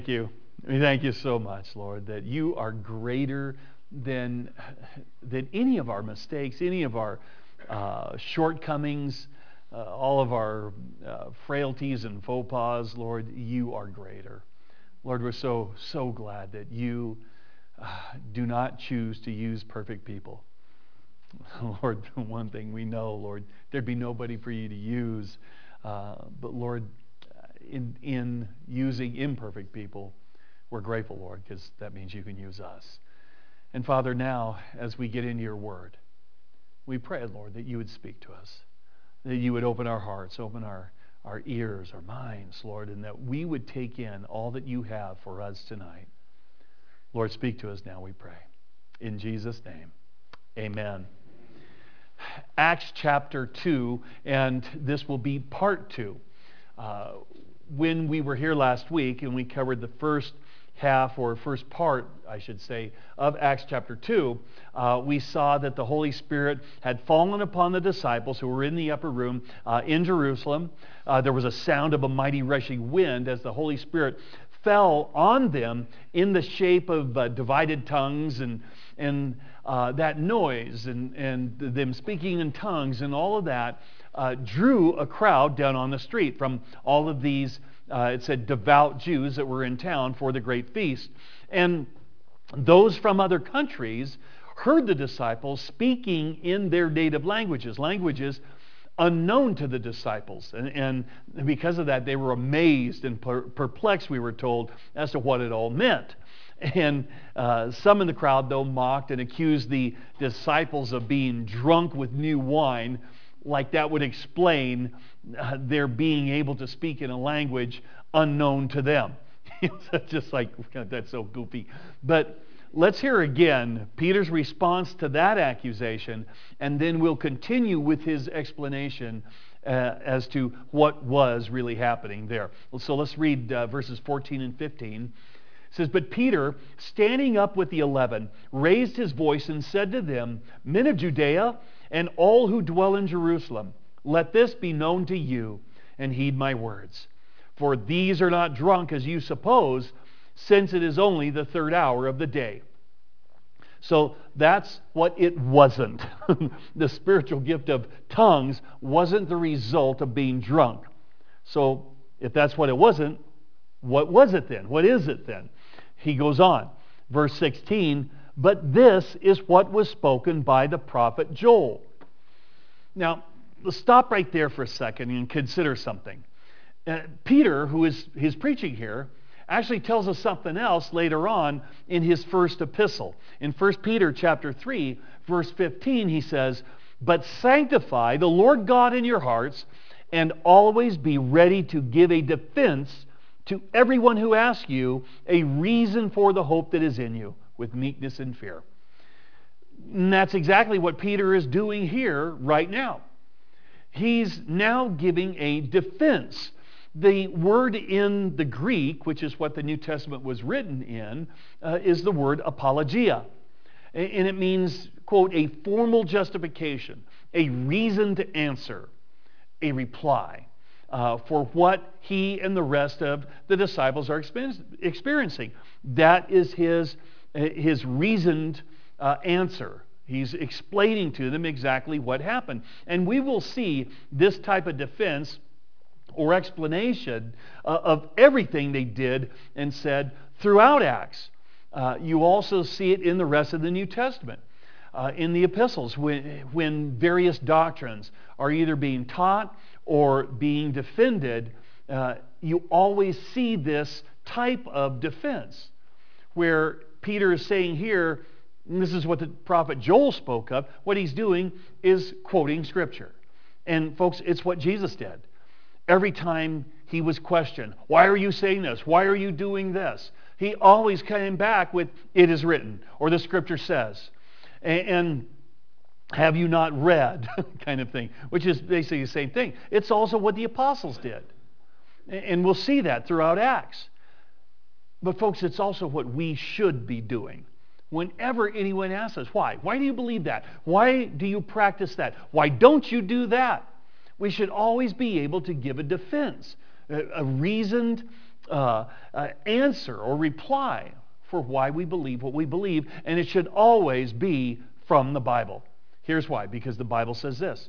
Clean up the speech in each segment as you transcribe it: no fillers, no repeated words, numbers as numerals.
You. We thank you so much, Lord, that you are greater than any of our mistakes, any of our shortcomings, all of our frailties and faux pas. Lord, you are greater. Lord, we're so glad that you do not choose to use perfect people. Lord, one thing we know, Lord, there'd be nobody for you to use. But Lord, in using imperfect people, we're grateful, Lord, because that means you can use us. And Father, now, as we get into your word, we pray, Lord, that you would speak to us, that you would open our hearts, open our ears, our minds, Lord, and that we would take in all that you have for us tonight. Lord, speak to us now, we pray. In Jesus' name, amen. Acts chapter 2, and this will be part 2. When we were here last week and we covered the first half, or first part, I should say, of Acts chapter 2, we saw that the Holy Spirit had fallen upon the disciples who were in the upper room in Jerusalem. There was a sound of a mighty rushing wind as the Holy Spirit fell on them in the shape of divided tongues, and that noise and them speaking in tongues and all of that drew a crowd down on the street from all of these, it said, devout Jews that were in town for the great feast. And those from other countries heard the disciples speaking in their native languages unknown to the disciples. And because of that, they were amazed and perplexed, we were told, as to what it all meant. And some in the crowd, though, mocked and accused the disciples of being drunk with new wine, like that would explain their being able to speak in a language unknown to them. It's just like, that's so goofy. But let's hear again Peter's response to that accusation, and then we'll continue with his explanation as to what was really happening there. So let's read verses 14 and 15. It says, "But Peter, standing up with the 11, raised his voice and said to them, 'Men of Judea, and all who dwell in Jerusalem, let this be known to you, and heed my words. For these are not drunk as you suppose, since it is only the third hour of the day.'" So that's what it wasn't. The spiritual gift of tongues wasn't the result of being drunk. So if that's what it wasn't, what was it then? What is it then? He goes on, verse 16, "But this is what was spoken by the prophet Joel." Now, let's stop right there for a second and consider something. Peter, who is preaching here, actually tells us something else later on in his first epistle. In 1 Peter chapter 3, verse 15, he says, "But sanctify the Lord God in your hearts, and always be ready to give a defense to everyone who asks you a reason for the hope that is in you, with meekness and fear." And that's exactly what Peter is doing here right now. He's now giving a defense. The word in the Greek, which is what the New Testament was written in, is the word apologia. And it means, quote, a formal justification, a reason to answer, a reply for what he and the rest of the disciples are experiencing. That is his reasoned answer. He's explaining to them exactly what happened. And we will see this type of defense or explanation of everything they did and said throughout Acts. You also see it in the rest of the New Testament. In the epistles, when various doctrines are either being taught or being defended, you always see this type of defense, where Peter is saying here, and this is what the prophet Joel spoke of, what he's doing is quoting Scripture. And folks, it's what Jesus did. Every time he was questioned, "Why are you saying this? Why are you doing this?" He always came back with, "It is written," or "the Scripture says." And "have you not read?" kind of thing, which is basically the same thing. It's also what the apostles did. And we'll see that throughout Acts. But folks, it's also what we should be doing. Whenever anyone asks us, "Why? Why do you believe that? Why do you practice that? Why don't you do that?" We should always be able to give a defense, a reasoned answer or reply for why we believe what we believe, and it should always be from the Bible. Here's why: because the Bible says this.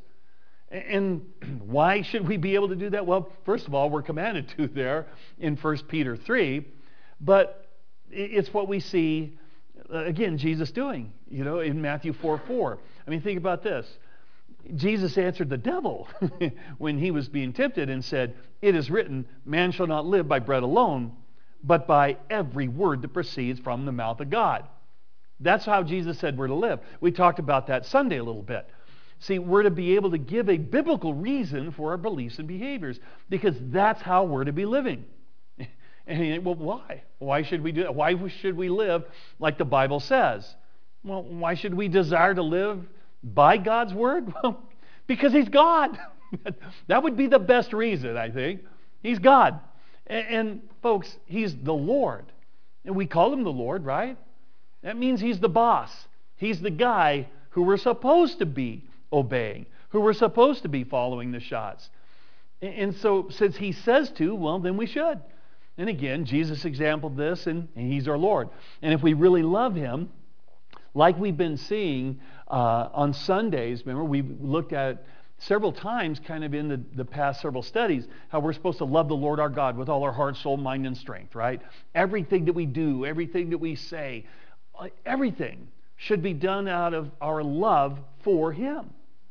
And why should we be able to do that? Well, first of all, we're commanded to there in 1 Peter 3, but it's what we see, again, Jesus doing, in Matthew 4:4. I mean, think about this. Jesus answered the devil when he was being tempted and said, "It is written, man shall not live by bread alone, but by every word that proceeds from the mouth of God." That's how Jesus said we're to live. We talked about that Sunday a little bit. See, we're to be able to give a biblical reason for our beliefs and behaviors, because that's how we're to be living. And well, why? Why should we do that? Why should we live like the Bible says? Well, why should we desire to live by God's word? Well, because He's God. That would be the best reason, I think. He's God. And folks, He's the Lord. And we call Him the Lord, right? That means He's the boss. He's the guy who we're supposed to be obeying, who we're supposed to be following the shots. And so since He says to, well, then we should. And again, Jesus exampled this, and He's our Lord. And if we really love Him, like we've been seeing on Sundays, remember, we've looked at several times kind of in the past several studies how we're supposed to love the Lord our God with all our heart, soul, mind, and strength, right? Everything that we do, everything that we say, everything should be done out of our love for Him.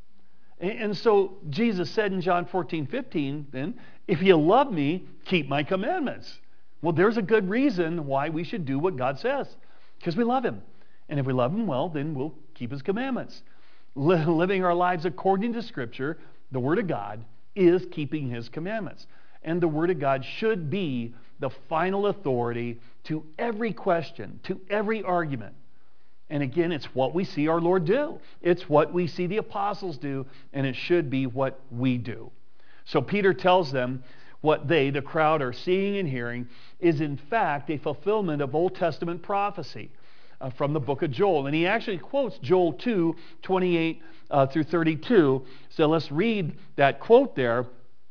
And so Jesus said in John 14:15, then, if you love me, keep my commandments. Well, there's a good reason why we should do what God says, because we love Him. And if we love Him, well, then we'll keep His commandments. Living our lives according to Scripture, the Word of God, is keeping His commandments. And the Word of God should be the final authority to every question, to every argument. And again, it's what we see our Lord do. It's what we see the apostles do, and it should be what we do. So Peter tells them what they, the crowd, are seeing and hearing is in fact a fulfillment of Old Testament prophecy from the book of Joel. And he actually quotes Joel 2:28 through 32. So let's read that quote there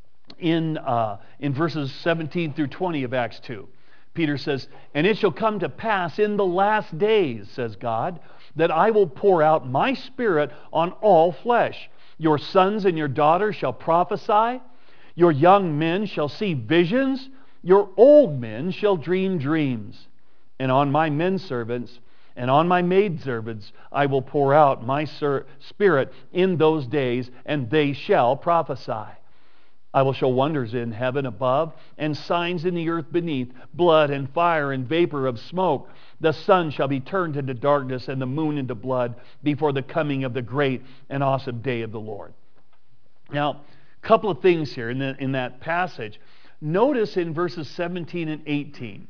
in verses 17 through 20 of Acts 2. Peter says, "And it shall come to pass in the last days, says God, that I will pour out my Spirit on all flesh. Your sons and your daughters shall prophesy. Your young men shall see visions. Your old men shall dream dreams. And on my men servants and on my maid servants I will pour out my Spirit in those days, and they shall prophesy. I will show wonders in heaven above and signs in the earth beneath, blood and fire and vapor of smoke. The sun shall be turned into darkness and the moon into blood before the coming of the great and awesome day of the Lord." Now, a couple of things here in that passage. Notice in verses 17 and 18,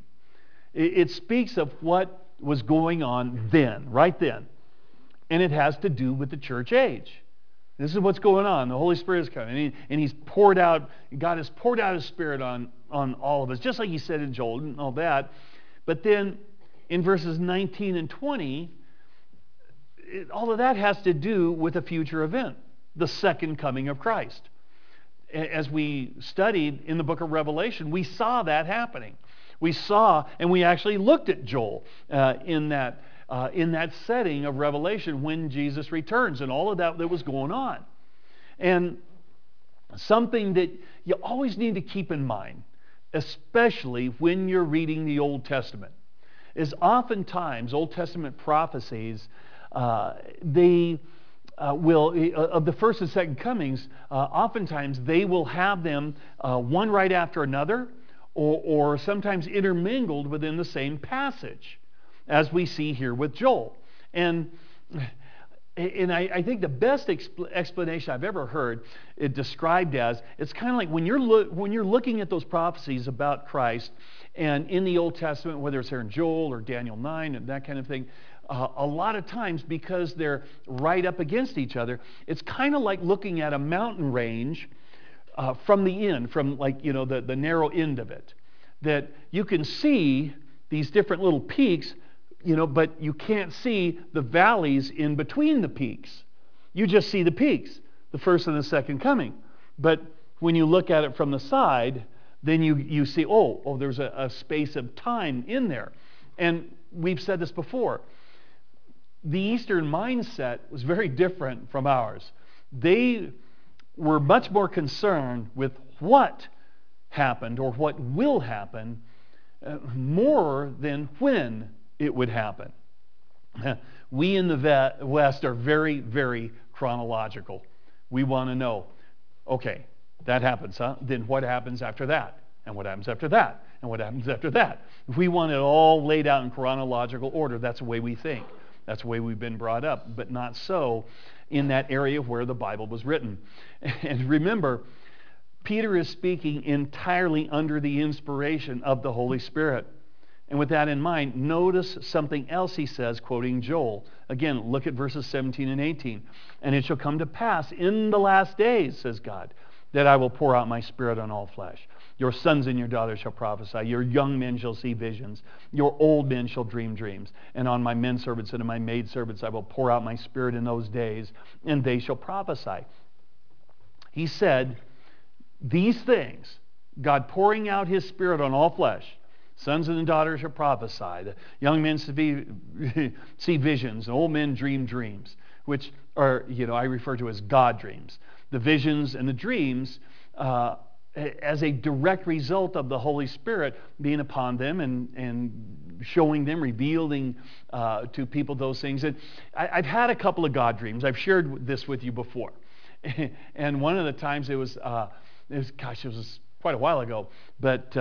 it speaks of what was going on then, right then. And it has to do with the church age. This is what's going on. The Holy Spirit is coming, and He's poured out, God has poured out His Spirit on all of us, just like He said in Joel and all that. But then in verses 19 and 20, all of that has to do with a future event, the second coming of Christ. As we studied in the book of Revelation, we saw that happening. We saw, and we actually looked at Joel in that setting of Revelation when Jesus returns and all of that was going on. And something that you always need to keep in mind, especially when you're reading the Old Testament, is oftentimes Old Testament prophecies, they will, of the first and second comings, oftentimes they will have them one right after another, or sometimes intermingled within the same passage, as we see here with Joel. And I think the best explanation I've ever heard it described as, it's kind of like when you're looking at those prophecies about Christ, and in the Old Testament, whether it's here in Joel or Daniel 9 and that kind of thing, a lot of times because they're right up against each other, it's kind of like looking at a mountain range from the end, from the narrow end of it, that you can see these different little peaks, but you can't see the valleys in between the peaks. You just see the peaks, the first and the second coming. But when you look at it from the side, then you see, oh, there's a space of time in there. And we've said this before. The Eastern mindset was very different from ours. They were much more concerned with what happened or what will happen more than when it would happen. We in the West are very, very chronological. We want to know, okay, that happens, huh? Then what happens after that? And what happens after that? And what happens after that? We want it all laid out in chronological order. That's the way we think. That's the way we've been brought up, but not so in that area where the Bible was written. And remember, Peter is speaking entirely under the inspiration of the Holy Spirit. And with that in mind, notice something else he says, quoting Joel. Again, look at verses 17 and 18. And it shall come to pass in the last days, says God, that I will pour out my Spirit on all flesh. Your sons and your daughters shall prophesy. Your young men shall see visions. Your old men shall dream dreams. And on my men servants and on my maid servants I will pour out my Spirit in those days, and they shall prophesy. He said, these things, God pouring out His Spirit on all flesh, sons and daughters shall prophesy. The young men see visions, and old men dream dreams, which are, I refer to as God dreams. The visions and the dreams as a direct result of the Holy Spirit being upon them and showing them, revealing to people those things. And I've had a couple of God dreams. I've shared this with you before. And one of the times it was quite a while ago, but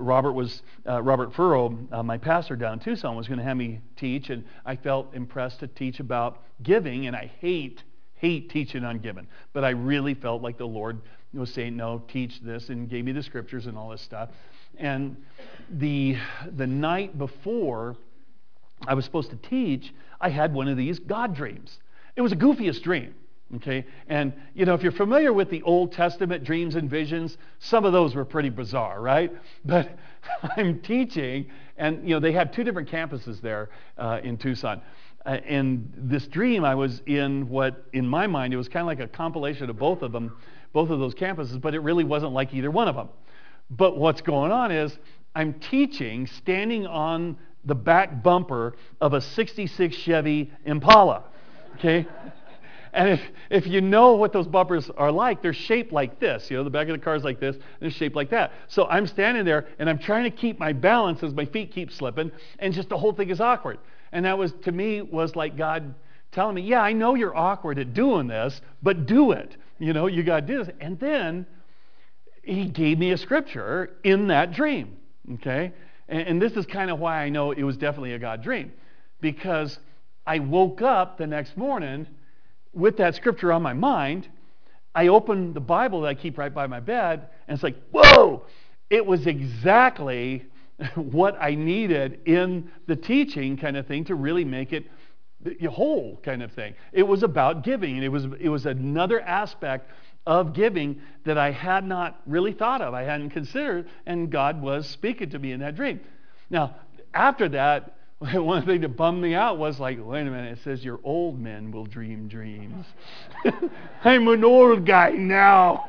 Robert Furrow, my pastor down in Tucson, was going to have me teach, and I felt impressed to teach about giving, and I hate teaching on giving, but I really felt like the Lord was saying, no, teach this, and gave me the scriptures and all this stuff. And the night before I was supposed to teach, I had one of these God dreams. It was the goofiest dream. Okay, and if you're familiar with the Old Testament dreams and visions, some of those were pretty bizarre, right? But I'm teaching, and they have two different campuses there in Tucson. And this dream, I was in what, in my mind, it was kind of like a compilation of both of those campuses, but it really wasn't like either one of them. But what's going on is I'm teaching, standing on the back bumper of a '66 Chevy Impala. Okay. And if you know what those bumpers are like, they're shaped like this. The back of the car is like this, and they're shaped like that. So I'm standing there, and I'm trying to keep my balance as my feet keep slipping, and just the whole thing is awkward. And that was, to me, was like God telling me, yeah, I know you're awkward at doing this, but do it. You got to do this. And then He gave me a scripture in that dream, okay? And this is kind of why I know it was definitely a God dream, because I woke up the next morning with that scripture on my mind. I opened the Bible that I keep right by my bed, and it's like, whoa! It was exactly what I needed in the teaching kind of thing to really make it whole kind of thing. It was about giving, and it was another aspect of giving that I had not really thought of, I hadn't considered, and God was speaking to me in that dream. Now, after that, one thing that bummed me out was like, wait a minute, it says your old men will dream dreams. I'm an old guy now.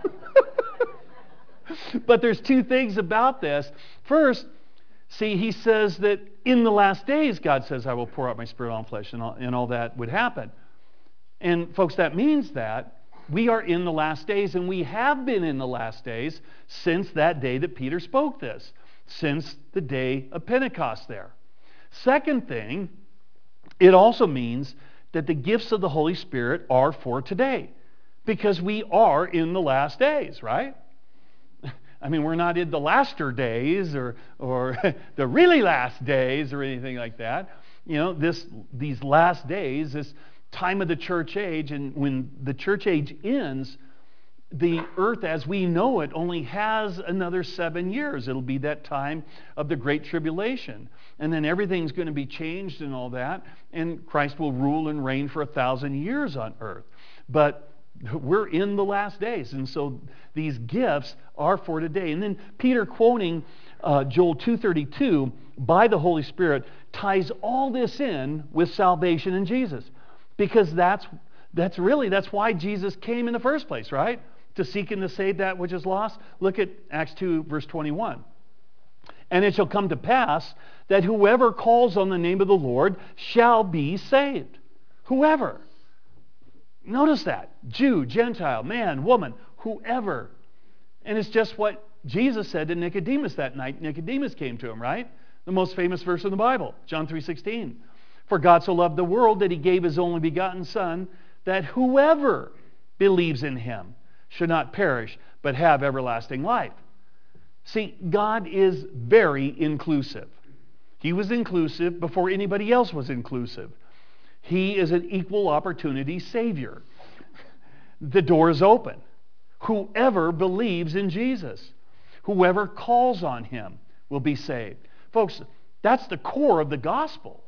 But there's two things about this. First, see, He says that in the last days, God says, I will pour out my Spirit on flesh, and all that would happen. And folks, that means that we are in the last days, and we have been in the last days since that day that Peter spoke this, since the day of Pentecost there. Second thing, it also means that the gifts of the Holy Spirit are for today, because we are in the last days, right? I mean, we're not in the laster days or the really last days or anything like that. These last days, this time of the church age, and when the church age ends, the earth as we know it only has another 7 years. It'll be that time of the Great Tribulation. And then everything's going to be changed and all that, and Christ will rule and reign for 1,000 years on earth. But we're in the last days, and so these gifts are for today. And then Peter, quoting Joel 2:32 by the Holy Spirit, ties all this in with salvation in Jesus, because that's why Jesus came in the first place, right? to seek and to save that which is lost? Look at Acts 2, verse 21. And it shall come to pass that whoever calls on the name of the Lord shall be saved. Whoever. Notice that. Jew, Gentile, man, woman, whoever. And it's just what Jesus said to Nicodemus that night. Nicodemus came to him, right? The most famous verse in the Bible, John 3:16. For God so loved the world that he gave his only begotten Son, that whoever believes in him should not perish, but have everlasting life. See, God is very inclusive. He was inclusive before anybody else was inclusive. He is an equal opportunity Savior. The door is open. Whoever believes in Jesus, whoever calls on him will be saved. Folks, that's the core of the gospel.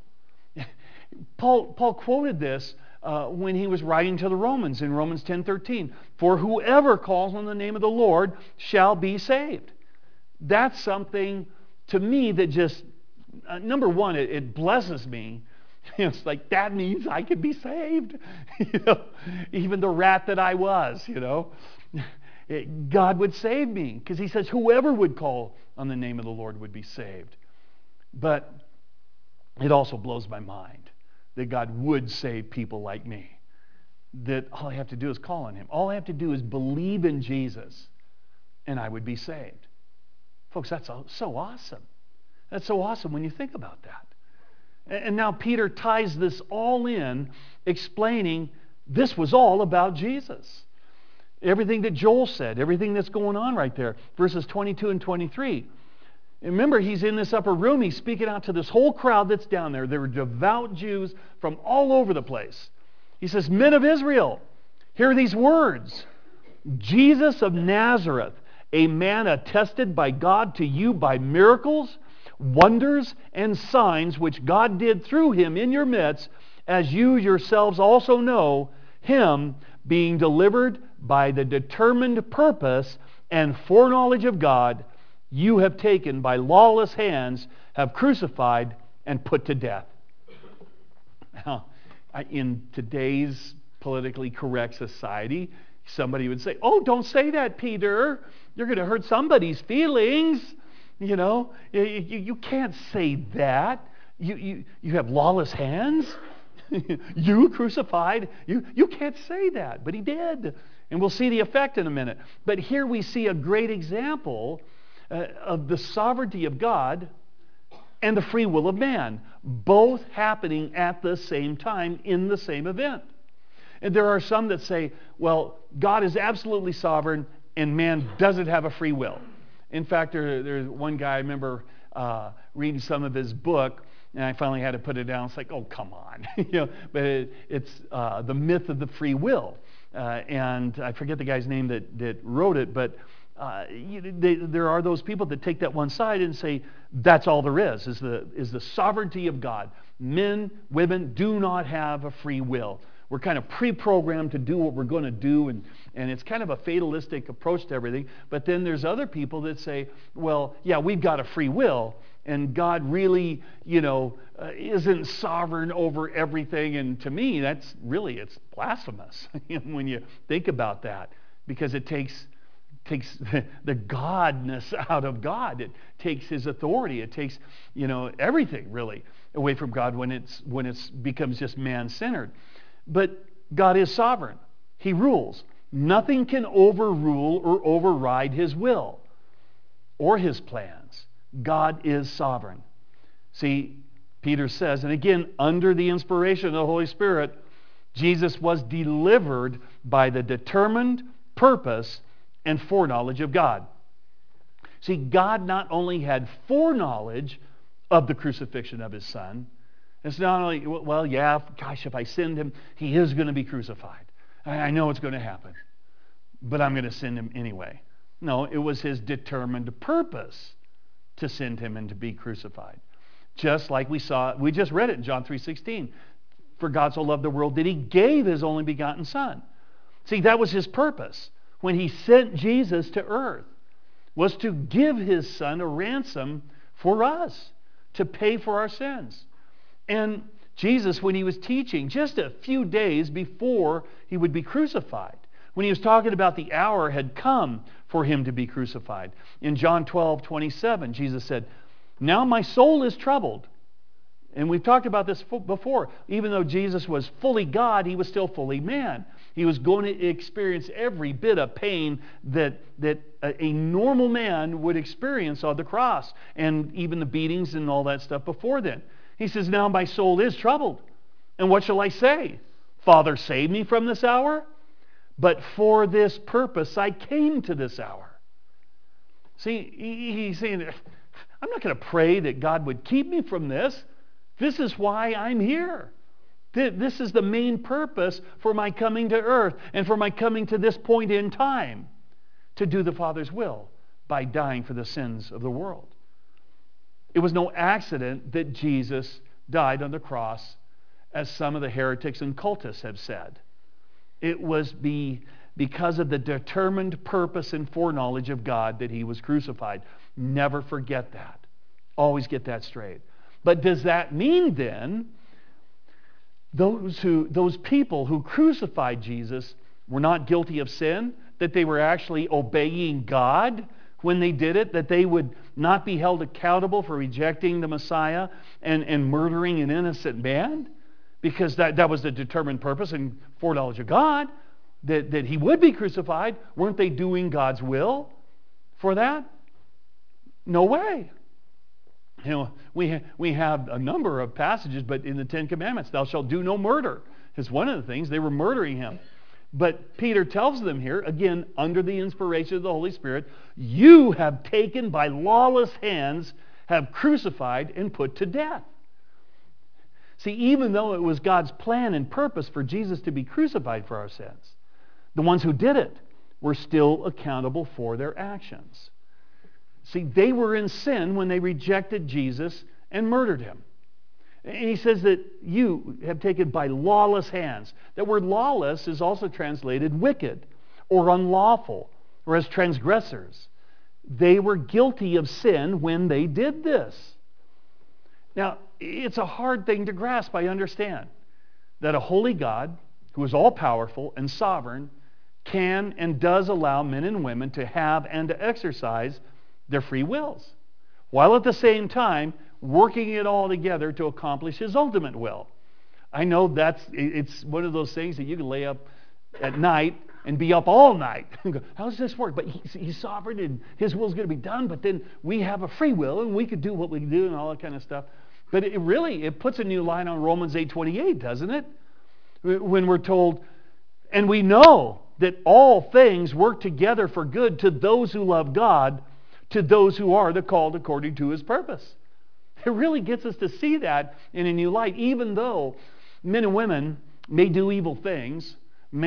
Paul quoted this when he was writing to the Romans in Romans 10:13. For whoever calls on the name of the Lord shall be saved. That's something to me that just, number one, it blesses me. It's like, that means I can be saved. Even the rat that I was, God would save me because he says whoever would call on the name of the Lord would be saved. But it also blows my mind that God would save people like me. That all I have to do is call on him. All I have to do is believe in Jesus and I would be saved. Folks, that's so awesome. That's so awesome when you think about that. And now Peter ties this all in, explaining this was all about Jesus. Everything that Joel said, everything that's going on right there, verses 22 and 23. And remember, he's in this upper room. He's speaking out to this whole crowd that's down there. They were devout Jews from all over the place. He says, men of Israel, hear these words. Jesus of Nazareth, a man attested by God to you by miracles, wonders, and signs which God did through him in your midst, as you yourselves also know, him being delivered by the determined purpose and foreknowledge of God, you have taken by lawless hands, have crucified and put to death. Now, in today's politically correct society, somebody would say, oh, don't say that, Peter. You're going to hurt somebody's feelings. You can't say that. You have lawless hands. You crucified. You can't say that, but he did. And we'll see the effect in a minute. But here we see a great example of the sovereignty of God and the free will of man, both happening at the same time in the same event. And there are some that say, well, God is absolutely sovereign and man doesn't have a free will. In fact, there's one guy, I remember reading some of his book, and I finally had to put it down. It's like, oh, come on. But it's The Myth of the Free Will. And I forget the guy's name that wrote it, but there are those people that take that one side and say, that's all there is the sovereignty of God. Men, women do not have a free will. We're kind of pre-programmed to do what we're going to do, and it's kind of a fatalistic approach to everything. But then there's other people that say, well, yeah, we've got a free will, and God really, isn't sovereign over everything. And to me, it's blasphemous when you think about that, because it takes the godness out of God. It takes his authority. It takes, everything really away from God when it's becomes just man-centered. But God is sovereign. He rules. Nothing can overrule or override his will or his plans. God is sovereign. See, Peter says, and again, under the inspiration of the Holy Spirit, Jesus was delivered by the determined purpose and foreknowledge of God. See, God not only had foreknowledge of the crucifixion of his Son, it's not only, well, yeah, gosh, if I send him, he is going to be crucified. I know it's going to happen, but I'm going to send him anyway. No, it was his determined purpose to send him and to be crucified. Just like we just read it in John 3:16. For God so loved the world that he gave his only begotten Son. See, that was his purpose when he sent Jesus to earth, was to give his Son a ransom for us, to pay for our sins. And Jesus, when he was teaching just a few days before he would be crucified, when he was talking about the hour had come for him to be crucified. In John 12:27, Jesus said, "Now my soul is troubled." And we've talked about this before. Even though Jesus was fully God, he was still fully man. He was going to experience every bit of pain that a normal man would experience on the cross, and even the beatings and all that stuff before then. He says, "Now my soul is troubled. And what shall I say? Father, save me from this hour? But for this purpose I came to this hour." See, he's saying, I'm not going to pray that God would keep me from this. This is why I'm here. This is the main purpose for my coming to earth and for my coming to this point in time, to do the Father's will by dying for the sins of the world. It was no accident that Jesus died on the cross, as some of the heretics and cultists have said. It was because of the determined purpose and foreknowledge of God that he was crucified. Never forget that. Always get that straight. But does that mean then those people who crucified Jesus were not guilty of sin? That they were actually obeying God when they did it? That they would not be held accountable for rejecting the Messiah and murdering an innocent man? Because that was the determined purpose and foreknowledge of God, that he would be crucified. Weren't they doing God's will for that? No way. You know, we have a number of passages, but in the Ten Commandments, thou shalt do no murder is one of the things. They were murdering him. But Peter tells them here, again, under the inspiration of the Holy Spirit, you have taken by lawless hands, have crucified and put to death. See, even though it was God's plan and purpose for Jesus to be crucified for our sins, the ones who did it were still accountable for their actions. See, they were in sin when they rejected Jesus and murdered him. And he says that you have taken by lawless hands. That word lawless is also translated wicked or unlawful or as transgressors. They were guilty of sin when they did this. Now, it's a hard thing to grasp, I understand, that a holy God who is all-powerful and sovereign can and does allow men and women to have and to exercise their free wills, while at the same time working it all together to accomplish his ultimate will. I know it's one of those things that you can lay up at night and be up all night and go, how does this work? But he's sovereign and his will is going to be done, but then we have a free will and we could do what we can do and all that kind of stuff. But it puts a new line on Romans 8:28, doesn't it? When we're told, and we know that all things work together for good to those who love God, to those who are the called according to his purpose. It really gets us to see that in a new light. Even though men and women may do evil things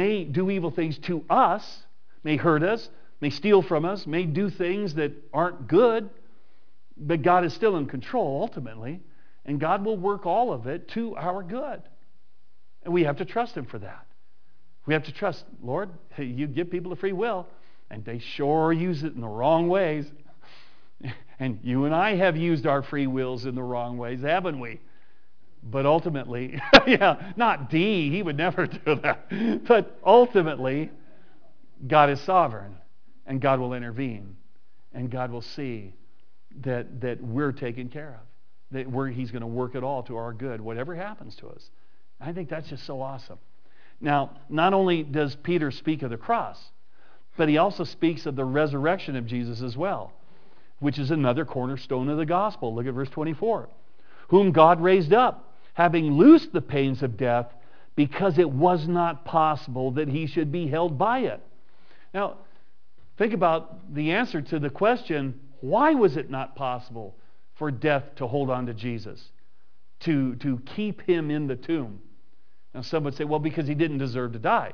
to us, may hurt us, may steal from us, may do things that aren't good, but God is still in control ultimately, and God will work all of it to our good. And we have to trust him for that. We have to trust, Lord, you give people a free will, and they sure use it in the wrong ways. And you and I have used our free wills in the wrong ways, haven't we? But ultimately, not D, he would never do that. But ultimately, God is sovereign, and God will intervene, and God will see that we're taken care of, that he's going to work it all to our good, whatever happens to us. I think that's just so awesome. Now, not only does Peter speak of the cross, but he also speaks of the resurrection of Jesus as well, which is another cornerstone of the gospel. Look at verse 24. Whom God raised up, having loosed the pains of death, because it was not possible that he should be held by it. Now, think about the answer to the question, why was it not possible for death to hold on to Jesus, to keep him in the tomb? Now, some would say, well, because he didn't deserve to die.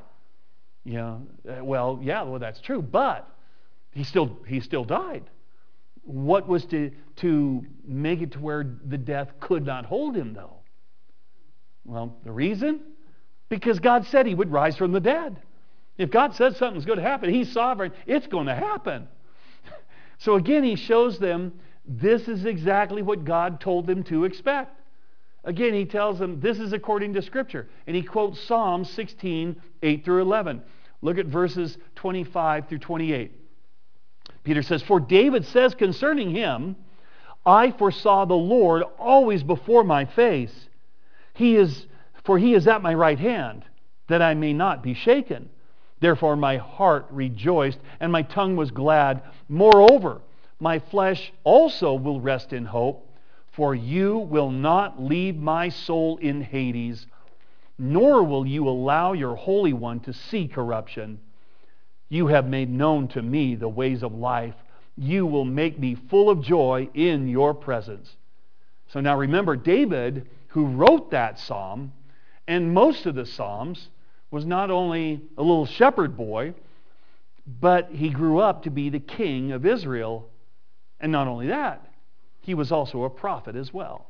Well, that's true, but he still died. What was to make it to where the death could not hold him, though? Well, the reason? Because God said he would rise from the dead. If God said something's going to happen, he's sovereign, it's going to happen. So again, he shows them this is exactly what God told them to expect. Again, he tells them this is according to Scripture. And he quotes Psalm 16, 8 through 11. Look at verses 25 through 28. Peter says, "For David says concerning him, I foresaw the Lord always before my face. For he is at my right hand, that I may not be shaken. Therefore my heart rejoiced, and my tongue was glad. Moreover, my flesh also will rest in hope, for you will not leave my soul in Hades, nor will you allow your Holy One to see corruption. You have made known to me the ways of life. You will make me full of joy in your presence." So now remember, David, who wrote that psalm, and most of the psalms, was not only a little shepherd boy, but he grew up to be the king of Israel. And not only that, he was also a prophet as well.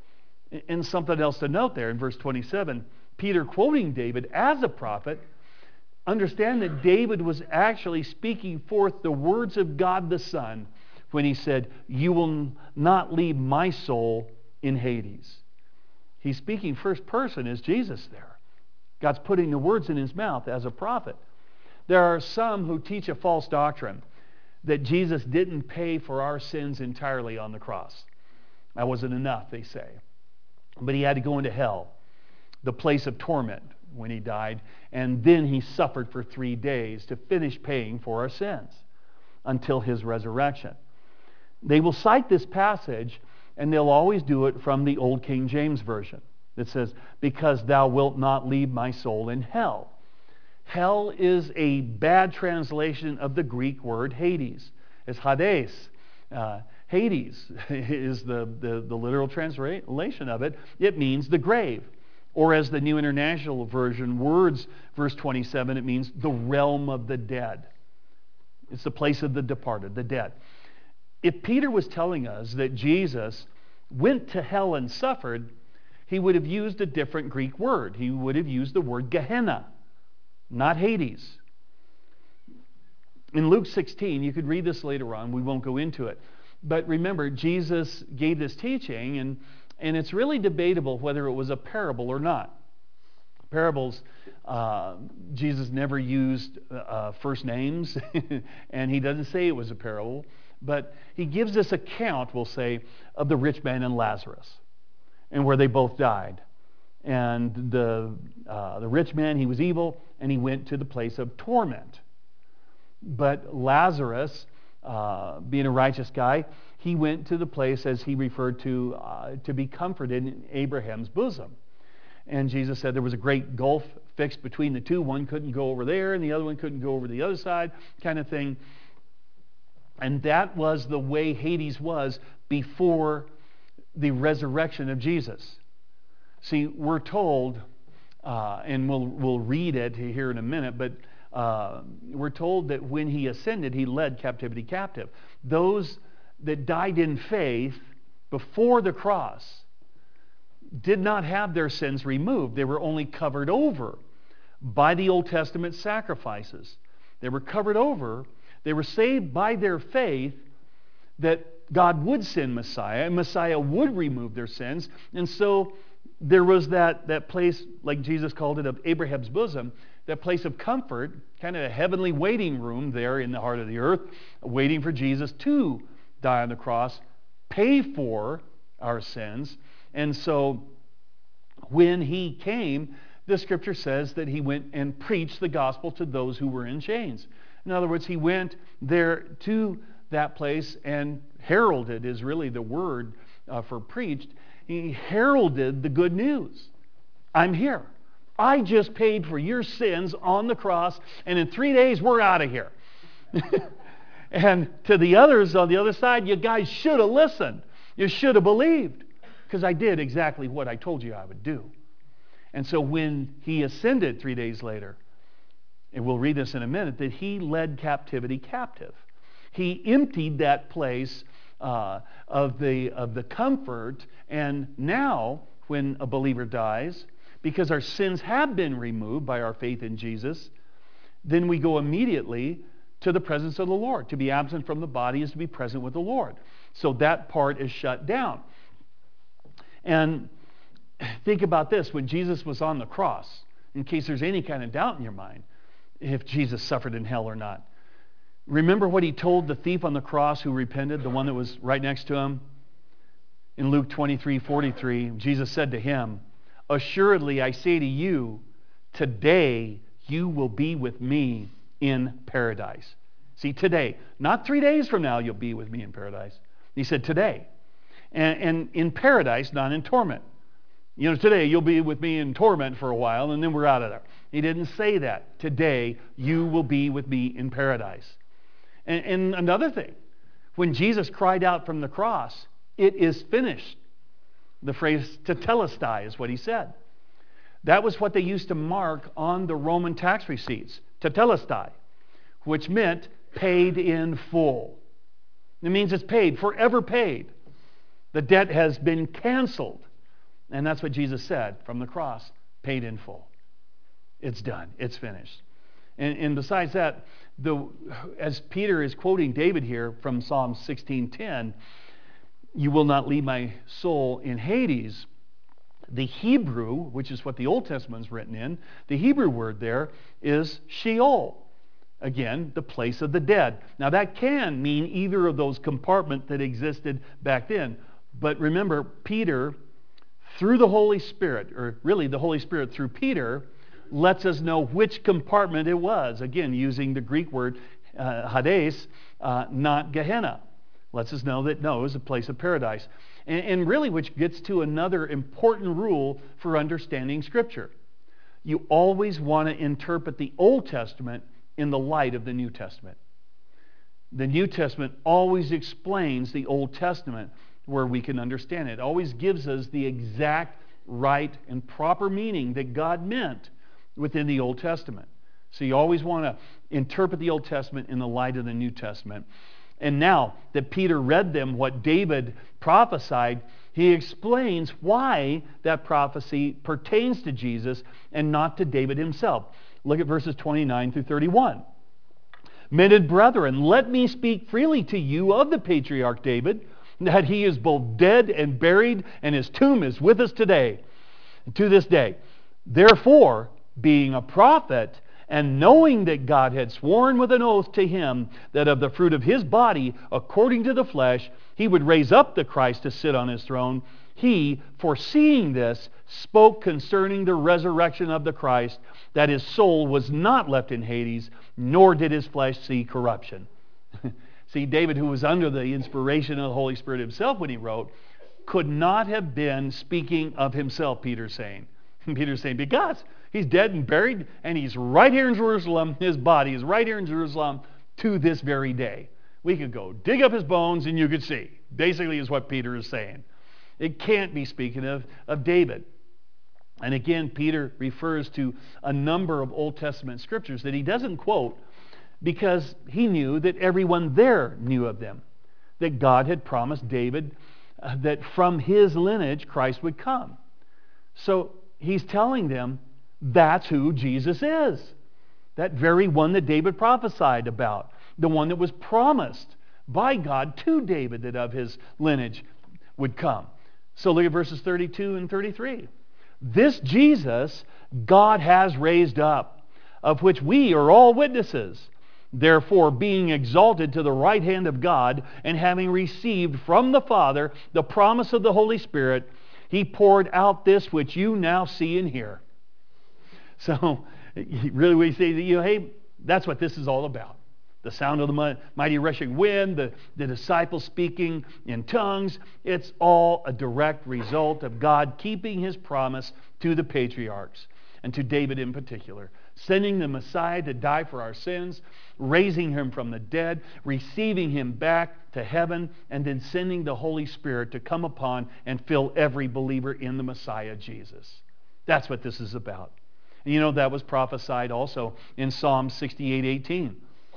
And something else to note there in verse 27, Peter quoting David as a prophet, understand that David was actually speaking forth the words of God the Son when he said, "You will not leave my soul in Hades." He's speaking first person as Jesus there. God's putting the words in his mouth as a prophet. There are some who teach a false doctrine that Jesus didn't pay for our sins entirely on the cross. That wasn't enough, they say. But he had to go into hell, the place of torment, when he died, and then he suffered for 3 days to finish paying for our sins until his resurrection. They will cite this passage, and they'll always do it from the Old King James Version. It says, "Because thou wilt not leave my soul in hell." Hell is a bad translation of the Greek word Hades. It's Hades. Hades is the literal translation of it. It means the grave. Or as the New International Version words, verse 27, it means the realm of the dead. It's the place of the departed, the dead. If Peter was telling us that Jesus went to hell and suffered, he would have used a different Greek word. He would have used the word Gehenna, not Hades. In Luke 16, you could read this later on, we won't go into it. But remember, Jesus gave this teaching, and it's really debatable whether it was a parable or not. Parables, Jesus never used first names, and he doesn't say it was a parable, but he gives this account, we'll say, of the rich man and Lazarus, and where they both died. And the rich man, he was evil, and he went to the place of torment. But Lazarus, being a righteous guy, he went to the place, as he referred to be comforted in Abraham's bosom. And Jesus said there was a great gulf fixed between the two. One couldn't go over there, and the other one couldn't go over the other side, kind of thing. And that was the way Hades was before the resurrection of Jesus. See, we're told, and we'll read it here in a minute, but we're told that when he ascended, he led captivity captive. Those that died in faith before the cross did not have their sins removed. They were only covered over by the Old Testament sacrifices. They were covered over. They were saved by their faith that God would send Messiah, and Messiah would remove their sins. And so there was that place, like Jesus called it, of Abraham's bosom, that place of comfort, kind of a heavenly waiting room there in the heart of the earth, waiting for Jesus to die on the cross, pay for our sins. And so when he came, the scripture says that he went and preached the gospel to those who were in chains. In other words, he went there to that place and heralded is really the word for preached. He heralded the good news. I'm here. I just paid for your sins on the cross, and in 3 days we're out of here. And to the others on the other side, you guys should have listened. You should have believed, because I did exactly what I told you I would do. And so when he ascended 3 days later, and we'll read this in a minute, that he led captivity captive. He emptied that place of the comfort, and now when a believer dies, because our sins have been removed by our faith in Jesus, then we go immediately to the presence of the Lord. To be absent from the body is to be present with the Lord. So that part is shut down. And think about this. When Jesus was on the cross, in case there's any kind of doubt in your mind, if Jesus suffered in hell or not. Remember what he told the thief on the cross who repented, the one that was right next to him? In Luke 23:43, Jesus said to him, "Assuredly, I say to you, today you will be with me in paradise." See, today, not 3 days from now you'll be with me in paradise. He said today. And in paradise, not in torment. You know, today you'll be with me in torment for a while and then we're out of there. He didn't say that. Today you will be with me in paradise. And another thing, when Jesus cried out from the cross, "It is finished," the phrase tetelestai is what he said. That was what they used to mark on the Roman tax receipts, tetelestai, which meant paid in full. It means it's paid, forever paid. The debt has been canceled. And that's what Jesus said from the cross, paid in full. It's done. It's finished. And besides that, as Peter is quoting David here from Psalm 16:10, "You will not leave my soul in Hades." The Hebrew, which is what the Old Testament is written in, the Hebrew word there is Sheol. Again, the place of the dead. Now that can mean either of those compartments that existed back then. But remember, Peter, through the Holy Spirit, or really the Holy Spirit through Peter, lets us know which compartment it was. Again, using the Greek word Hades, not Gehenna. Lets us know that no, it was a place of paradise. And really, which gets to another important rule for understanding Scripture. You always want to interpret the Old Testament in the light of the New Testament. The New Testament always explains the Old Testament where we can understand it. It always gives us the exact right and proper meaning that God meant within the Old Testament. So you always want to interpret the Old Testament in the light of the New Testament. And now that Peter read them what David prophesied, he explains why that prophecy pertains to Jesus and not to David himself. Look at verses 29 through 31. "Men and brethren, let me speak freely to you of the patriarch David, that he is both dead and buried, and his tomb is with us today, to this day. Therefore, being a prophet, and knowing that God had sworn with an oath to him that of the fruit of his body, according to the flesh, he would raise up the Christ to sit on his throne, he, foreseeing this, spoke concerning the resurrection of the Christ, that his soul was not left in Hades, nor did his flesh see corruption." See, David, who was under the inspiration of the Holy Spirit himself when he wrote, could not have been speaking of himself, Peter's saying. Peter's saying, because he's dead and buried, and he's right here in Jerusalem. His body is right here in Jerusalem to this very day. We could go dig up his bones and you could see. Basically is what Peter is saying. It can't be speaking of David. And again, Peter refers to a number of Old Testament scriptures that he doesn't quote because he knew that everyone there knew of them. That God had promised David that from his lineage Christ would come. So he's telling them that's who Jesus is. That very one that David prophesied about. The one that was promised by God to David that of his lineage would come. So look at verses 32 and 33. "This Jesus God has raised up, of which we are all witnesses. Therefore, being exalted to the right hand of God, and having received from the Father the promise of the Holy Spirit, he poured out this which you now see and hear." So, really we say, hey, that's what this is all about. The sound of the mighty rushing wind, the disciples speaking in tongues, it's all a direct result of God keeping his promise to the patriarchs, and to David in particular. Sending the Messiah to die for our sins, raising him from the dead, receiving him back to heaven, and then sending the Holy Spirit to come upon and fill every believer in the Messiah Jesus. That's what this is about. And you know, that was prophesied also in Psalm 68:18.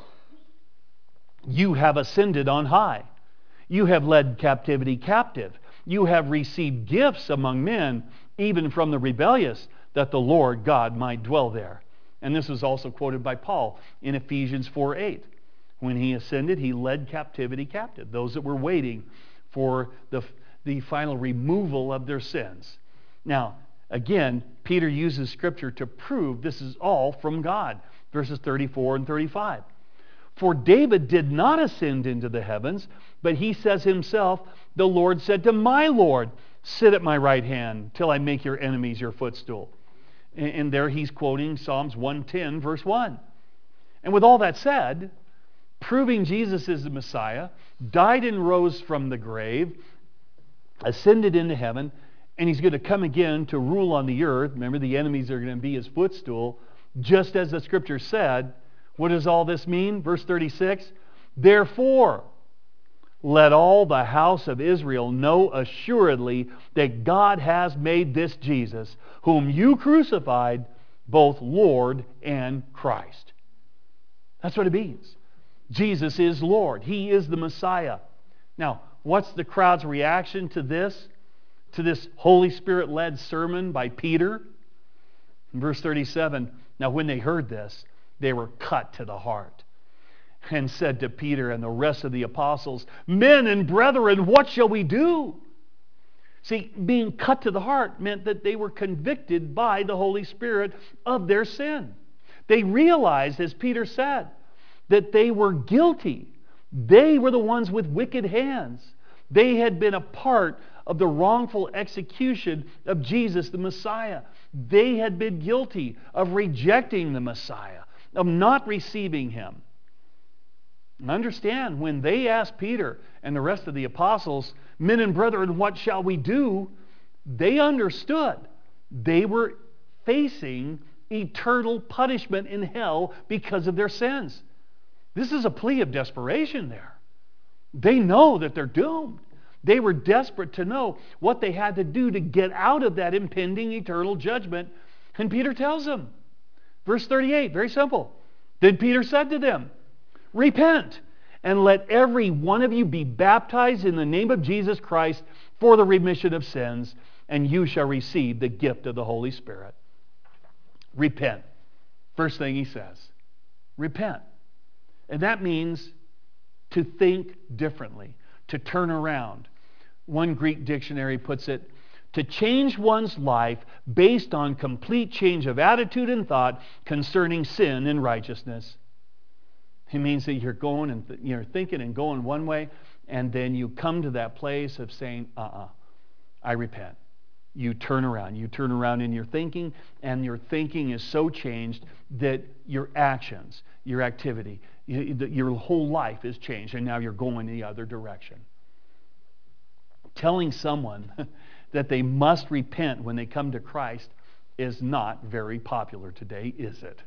"You have ascended on high. You have led captivity captive. You have received gifts among men, even from the rebellious, that the Lord God might dwell there." And this was also quoted by Paul in Ephesians 4:8. When he ascended, he led captivity captive, those that were waiting for the final removal of their sins. Now, Again, Peter uses Scripture to prove this is all from God. Verses 34 and 35. For David did not ascend into the heavens, but he says himself, the Lord said to my Lord, sit at my right hand till I make your enemies your footstool. And there he's quoting Psalms 110, verse 1. And with all that said, proving Jesus is the Messiah, died and rose from the grave, ascended into heaven, and he's going to come again to rule on the earth. Remember, the enemies are going to be his footstool, just as the Scripture said. What does all this mean? Verse 36, therefore, let all the house of Israel know assuredly that God has made this Jesus, whom you crucified, both Lord and Christ. That's what it means. Jesus is Lord. He is the Messiah. Now, what's the crowd's reaction to this Holy Spirit-led sermon by Peter? In verse 37, now when they heard this, they were cut to the heart and said to Peter and the rest of the apostles, men and brethren, what shall we do? See, being cut to the heart meant that they were convicted by the Holy Spirit of their sin. They realized, as Peter said, that they were guilty. They were the ones with wicked hands. They had been a part of the wrongful execution of Jesus the Messiah. They had been guilty of rejecting the Messiah, of not receiving Him. Understand, when they asked Peter and the rest of the apostles, men and brethren, what shall we do? They understood they were facing eternal punishment in hell because of their sins. This is a plea of desperation there. They know that they're doomed. They were desperate to know what they had to do to get out of that impending eternal judgment. And Peter tells them, verse 38, very simple. Then Peter said to them, repent, and let every one of you be baptized in the name of Jesus Christ for the remission of sins, and you shall receive the gift of the Holy Spirit. Repent. First thing he says, repent. And that means to think differently, to turn around. One Greek dictionary puts it, to change one's life based on complete change of attitude and thought concerning sin and righteousness. It means that you're going and you're thinking and going one way, and then you come to that place of saying, I repent. You turn around. You turn around in your thinking, and your thinking is so changed that your actions, your activity, your whole life is changed, and now you're going the other direction. Telling someone that they must repent when they come to Christ is not very popular today, is it?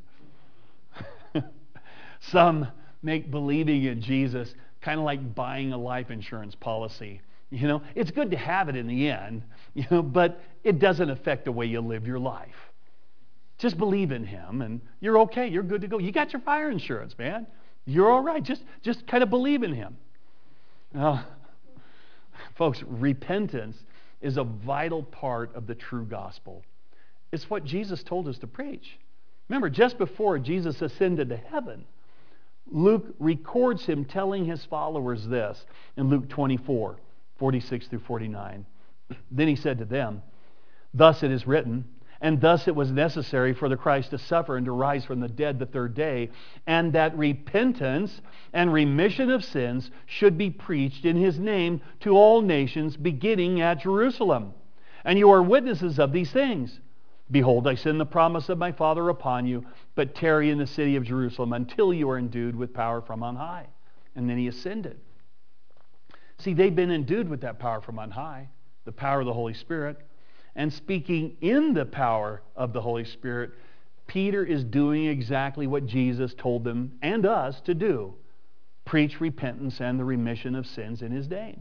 Some make believing in Jesus kind of like buying a life insurance policy. You know, it's good to have it in the end, but it doesn't affect the way you live your life. Just believe in Him and you're okay. You're good to go. You got your fire insurance, man. You're all right. Just kind of believe in Him. Now, folks, repentance is a vital part of the true gospel. It's what Jesus told us to preach. Remember, just before Jesus ascended to heaven, Luke records Him telling His followers this in Luke 24, 46 through 49. Then He said to them, thus it is written, and thus it was necessary for the Christ to suffer and to rise from the dead the third day, and that repentance and remission of sins should be preached in His name to all nations, beginning at Jerusalem. And you are witnesses of these things. Behold, I send the promise of my Father upon you, but tarry in the city of Jerusalem until you are endued with power from on high. And then He ascended. See, they've been endued with that power from on high, the power of the Holy Spirit. And speaking in the power of the Holy Spirit, Peter is doing exactly what Jesus told them and us to do. Preach repentance and the remission of sins in His name.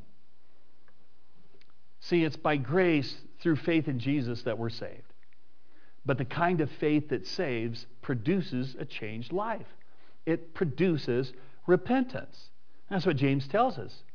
See, it's by grace through faith in Jesus that we're saved. But the kind of faith that saves produces a changed life. It produces repentance. That's what James tells us.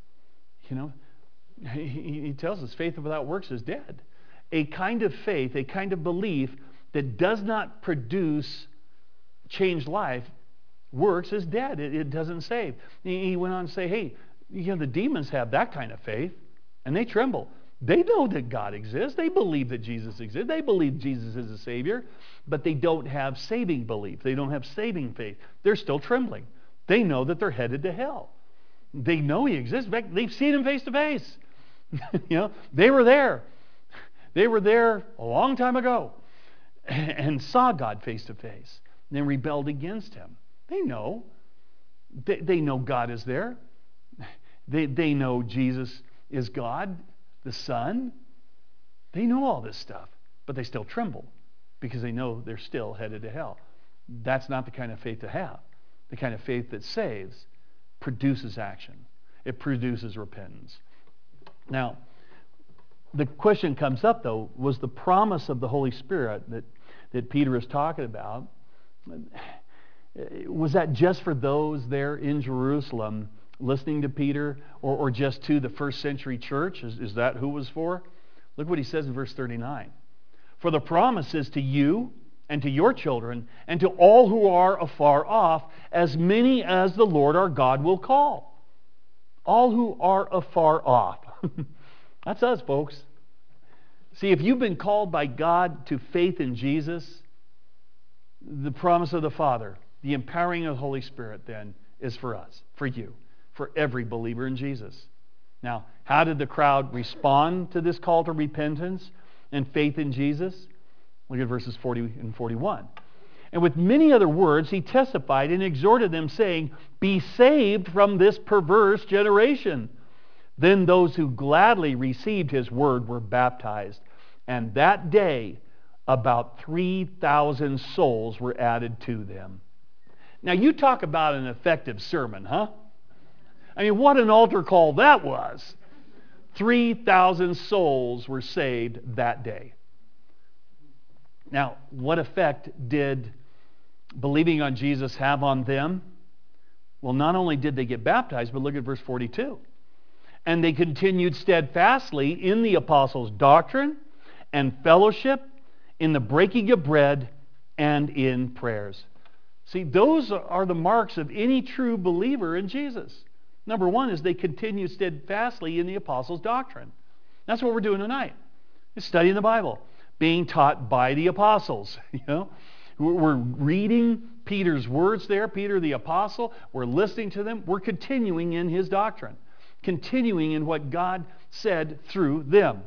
He tells us faith without works is dead. A kind of faith, a kind of belief that does not produce changed life, works is dead. It doesn't save. He went on to say, hey, the demons have that kind of faith, and they tremble. They know that God exists. They believe that Jesus exists. They believe Jesus is a Savior, but they don't have saving belief. They don't have saving faith. They're still trembling. They know that they're headed to hell. They know He exists. In fact, they've seen Him face to face. They were there. They were there a long time ago and saw God face to face, and then rebelled against Him. They know. They know God is there. They know Jesus is God, the Son. They know all this stuff, but they still tremble because they know they're still headed to hell. That's not the kind of faith to have. The kind of faith that saves produces action. It produces repentance. Now, the question comes up, though, was the promise of the Holy Spirit that Peter is talking about, was that just for those there in Jerusalem listening to Peter, or just to the first century church? Is that who it was for? Look what he says in verse 39. For the promise is to you and to your children and to all who are afar off, as many as the Lord our God will call. All who are afar off. That's us, folks. See, if you've been called by God to faith in Jesus, the promise of the Father, the empowering of the Holy Spirit then is for us, for you, for every believer in Jesus. Now, how did the crowd respond to this call to repentance and faith in Jesus? Look at verses 40 and 41. And with many other words, he testified and exhorted them, saying, be saved from this perverse generation. Then those who gladly received his word were baptized. And that day, about 3,000 souls were added to them. Now, you talk about an effective sermon, huh? I mean, what an altar call that was. 3,000 souls were saved that day. Now, what effect did believing on Jesus have on them? Well, not only did they get baptized, but look at verse 42. And they continued steadfastly in the apostles' doctrine and fellowship, in the breaking of bread, and in prayers. See, those are the marks of any true believer in Jesus. Number one is they continue steadfastly in the apostles' doctrine. That's what we're doing tonight. It's studying the Bible, being taught by the apostles. We're reading Peter's words there, Peter the apostle. We're listening to them. We're continuing in his doctrine, continuing in what God said through them.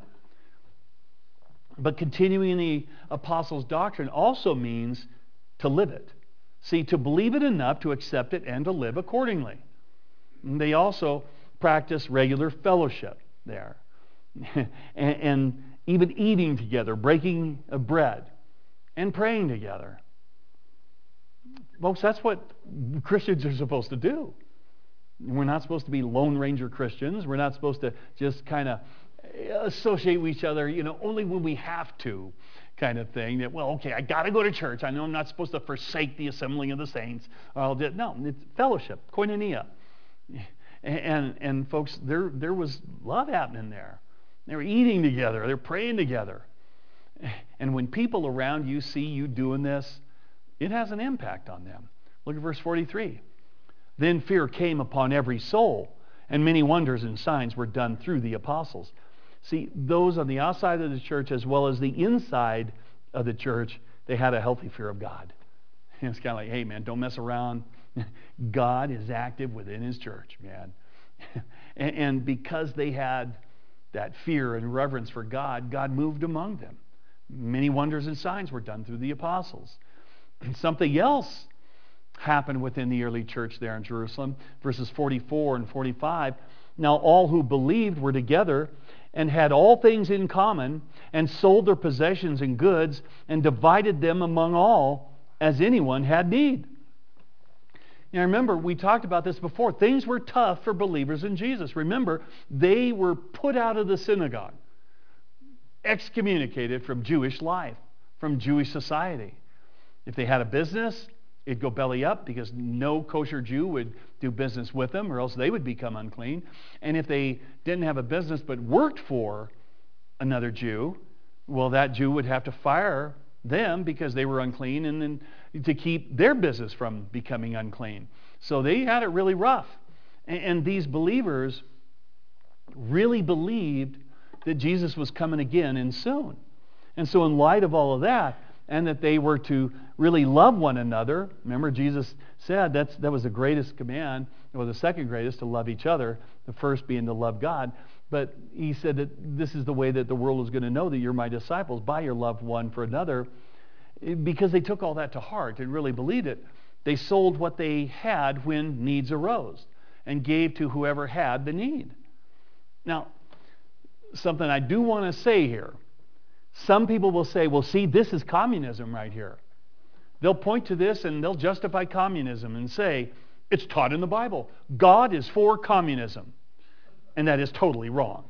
But continuing in the apostles' doctrine also means to live it. See, to believe it enough to accept it and to live accordingly. And they also practice regular fellowship there. and even eating together, breaking of bread, and praying together. Folks, that's what Christians are supposed to do. We're not supposed to be Lone Ranger Christians. We're not supposed to just kind of associate with each other, only when we have to, kind of thing. That, well, okay, I got to go to church. I know I'm not supposed to forsake the assembling of the saints. No, it's fellowship, koinonia. And folks, there was love happening there. They were eating together. They're praying together. And when people around you see you doing this, it has an impact on them. Look at verse 43. Then fear came upon every soul, and many wonders and signs were done through the apostles. See, those on the outside of the church as well as the inside of the church, they had a healthy fear of God. It's kind of like, hey, man, don't mess around. God is active within his church, man. And because they had that fear and reverence for God, God moved among them. Many wonders and signs were done through the apostles. And something else happened within the early church there in Jerusalem. Verses 44 and 45. Now all who believed were together and had all things in common, and sold their possessions and goods, and divided them among all, as anyone had need. Now remember, we talked about this before. Things were tough for believers in Jesus. Remember, they were put out of the synagogue, excommunicated from Jewish life, from Jewish society. If they had a business, it'd go belly up because no kosher Jew would do business with them, or else they would become unclean. And if they didn't have a business but worked for another Jew, well, that Jew would have to fire them because they were unclean, and then to keep their business from becoming unclean. So they had it really rough. And these believers really believed that Jesus was coming again and soon. And so in light of all of that, and that they were to really love one another. Remember, Jesus said that was the greatest command, or the second greatest, to love each other, the first being to love God. But he said that this is the way that the world is going to know that you're my disciples, by your love one for another, because they took all that to heart and really believed it. They sold what they had when needs arose and gave to whoever had the need. Now, something I do want to say here. Some people will say, well, see, this is communism right here. They'll point to this and they'll justify communism and say, it's taught in the Bible. God is for communism. And that is totally wrong.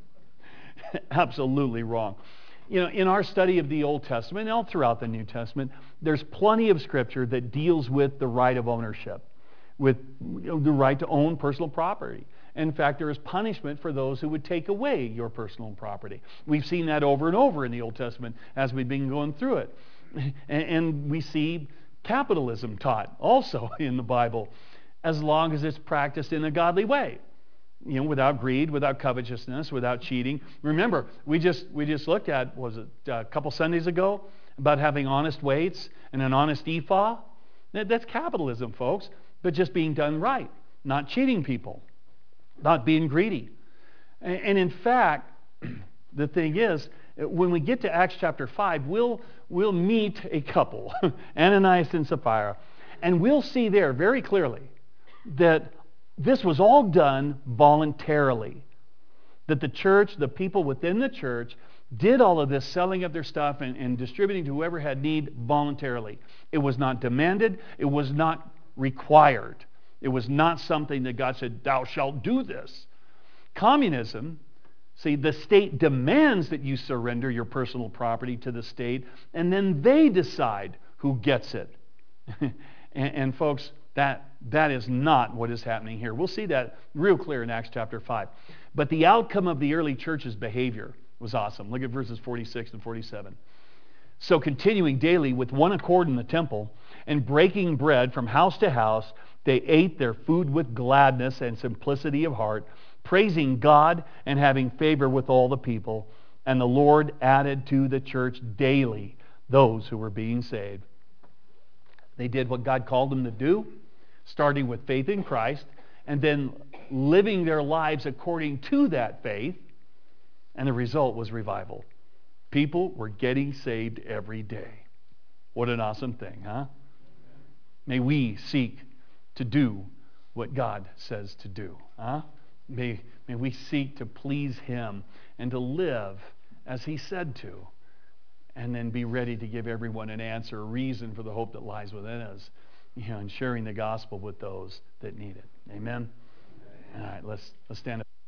Absolutely wrong. You know, in our study of the Old Testament and all throughout the New Testament, there's plenty of scripture that deals with the right of ownership, with the right to own personal property. In fact, there is punishment for those who would take away your personal property. We've seen that over and over in the Old Testament as we've been going through it. And we see capitalism taught also in the Bible, as long as it's practiced in a godly way. You know, without greed, without covetousness, without cheating. Remember, we just looked at, was it a couple Sundays ago, about having honest weights and an honest ephah? That's capitalism, folks, but just being done right, not cheating people. Not being greedy. And in fact, the thing is, when we get to Acts chapter 5, we'll meet a couple, Ananias and Sapphira, and we'll see there very clearly that this was all done voluntarily. That the church, the people within the church, did all of this selling of their stuff and distributing to whoever had need voluntarily. It was not demanded. It was not required. It was not something that God said, thou shalt do this. Communism, see, the state demands that you surrender your personal property to the state, and then they decide who gets it. and folks, that is not what is happening here. We'll see that real clear in Acts chapter 5. But the outcome of the early church's behavior was awesome. Look at verses 46 and 47. So continuing daily with one accord in the temple and breaking bread from house to house, they ate their food with gladness and simplicity of heart, praising God and having favor with all the people. And the Lord added to the church daily those who were being saved. They did what God called them to do, starting with faith in Christ, and then living their lives according to that faith. And the result was revival. People were getting saved every day. What an awesome thing, huh? May we seek to do what God says to do. Huh? May we seek to please Him and to live as He said to, and then be ready to give everyone an answer, a reason for the hope that lies within us, and sharing the gospel with those that need it. Amen? All right, let's stand up.